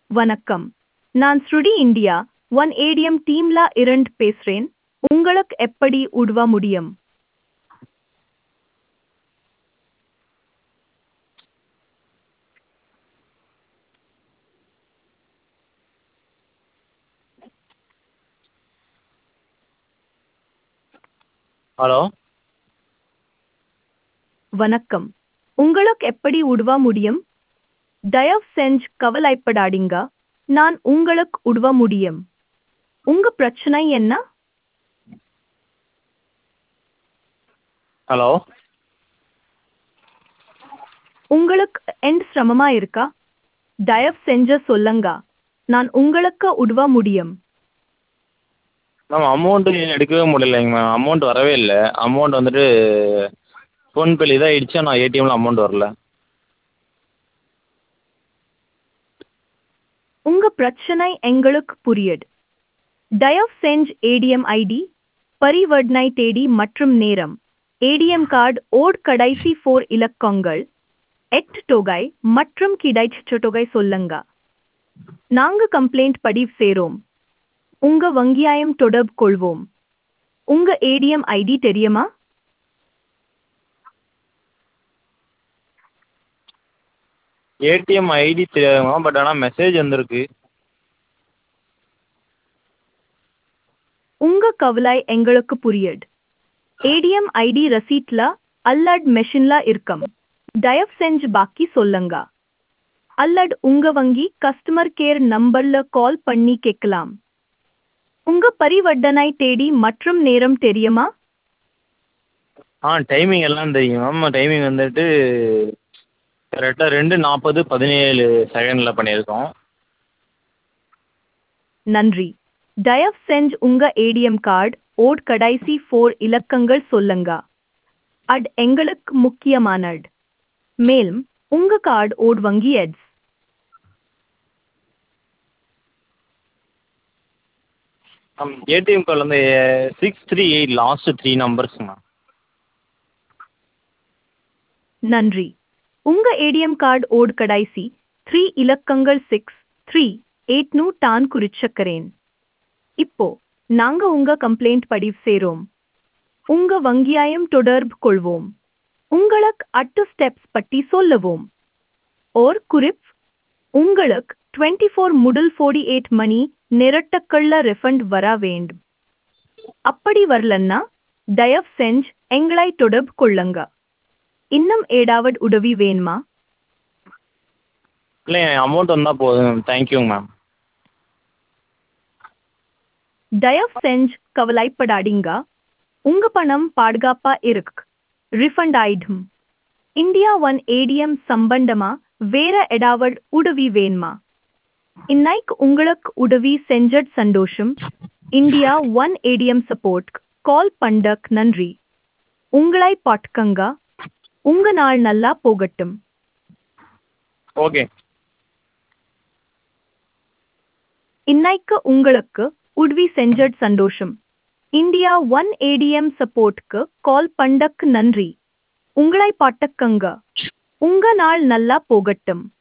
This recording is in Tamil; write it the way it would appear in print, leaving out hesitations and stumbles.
வணக்கம். நான் ஸ்ருடி இந்தியா ஒன் ஏடிஎம் டீம்ல இருந்து பேசுறேன். உங்களுக்கு எப்படி உதவ முடியும்? ஹலோ. வணக்கம். உங்களுக்கு எப்படி உதவ முடியும்? தயவு செஞ்சு கவலைப்படாதீங்க. நான் உங்களுக்கு உதவ முடியும். உங்க பிரச்சனை என்ன? ஹலோ. உங்களுக்கு எந்த சிரமமா இருக்கா? தயவு செஞ்சு சொல்லுங்க. நான் உங்களுக்கு உதவ முடியும். மேம் அமௌண்ட்டு எடுக்கவே முடியலைங்க மேம். அமௌண்ட் வரவே இல்லை. அமௌண்ட் வந்துட்டு ஃபோன்பேல இதாகிடுச்சு. ஆனால் ஏடிஎம்மில் அமௌண்ட் வரல. உங்க பிரச்சனை எங்களுக்கு புரியுது. தயவு செஞ்சு ஏடிஎம் ஐடி, பரிவர்த்தனை தேதி மற்றும் நேரம், ஏடிஎம் கார்டு ஓட் கடைசி 4 இலக்கங்கள், தொகை மற்றும் கிடைச்ச தொகை சொல்லுங்க. நாங்க கம்ப்ளைண்ட் பதிவு செய்றோம். உங்க வங்கியாயம் தொடர்பு கொள்வோம். உங்க ஏடிஎம் ஐடி தெரியுமா? ஏடிஎம் ஐடி தெரியாதுங்க, பட் ஆனால் மெசேஜ் வந்திருக்கு. உங்க கவலை எங்களுக்கு புரியுது. ஏடிஎம் ஐடி ரசீட்ல அல்லது மெஷின்ல இருக்கும். தயவு செஞ்சு பாக்கி சொல்லுங்க. அல்லது உங்க வங்கி கஸ்டமர் கேர் நம்பர்ல கால் பண்ணி கேட்கலாம். உங்க பரிவர்த்தனை தேதி மற்றும் நேரம் தெரியுமா? டைமிங் எல்லாம் தெரியும் மேம். டைமிங் வந்துட்டு கரெக்டாக 2:40:17 பண்ணியிருக்கோம். நன்றி. தயவு செஞ்சு உங்க ஏடிஎம் கார்டு ஓட் கடைசி 4 இலக்கங்கள் சொல்லுங்க. அது எங்களுக்கு முக்கியமானது. மேலும் உங்க கார்டு ஓட் வங்கி எட்ஸ். மேம் ஏடிஎம் கார்டில் வந்து 638 லாஸ்ட்டு 3 நம்பர்ஸ் மேம். நன்றி. உங்க ஏடிஎம் கார்டு ஓட் கடைசி 3 இலக்கங்கள் 638 தான் குறிச்சக்கறேன். இப்போ நாங்க உங்க கம்ப்ளைண்ட் பதிவு செய்றோம். உங்க வங்கியாயம் தொடர்பு கொள்வோம். உங்களுக்கு 8 ஸ்டெப்ஸ் பற்றி சொல்லுவோம். ஓர் குறிப், உங்களுக்கு 24 முதல் 48 மணி நேரத்துக்குள்ள ரிஃபண்ட் வர வேண்டும். அப்படி வரலன்னா தயவு செஞ்சு எங்களை தொடர்பு கொள்ளுங்க. இன்னும் ஏதாவது உதவி வேணுமா? இல்லை, அமௌண்ட் வந்தால் போதும் மேம். தேங்க்யூங்க மேம். தயவு செஞ்சு கவலைப்படாதீங்க. உங்க பணம் பாதுகாப்பா இருக்கு. ரிஃபண்ட் ஆயிடும். இந்தியா ஒன் ஏடிஎம் சம்பந்தமா வேற ஏதாவது உதவி வேணுமா? இன்னைக்கு உங்களுக்கு உதவி செஞ்சது சந்தோஷம். India one ATM support call பண்ணக் நன்றி. உங்களை பாட்டுக்கங்க. உங்க நாள் நல்லா போகட்டும். ஓகே. இன்னைக்கு உங்களுக்கு உதவி செஞ்சது சந்தோஷம். இந்தியா ஒன் ஏடிஎம் சப்போர்ட்க்கு கால் பண்ணக் நன்றி. உங்களை பாட்டுக்கங்க. உங்க நாள் நல்லா போகட்டும்.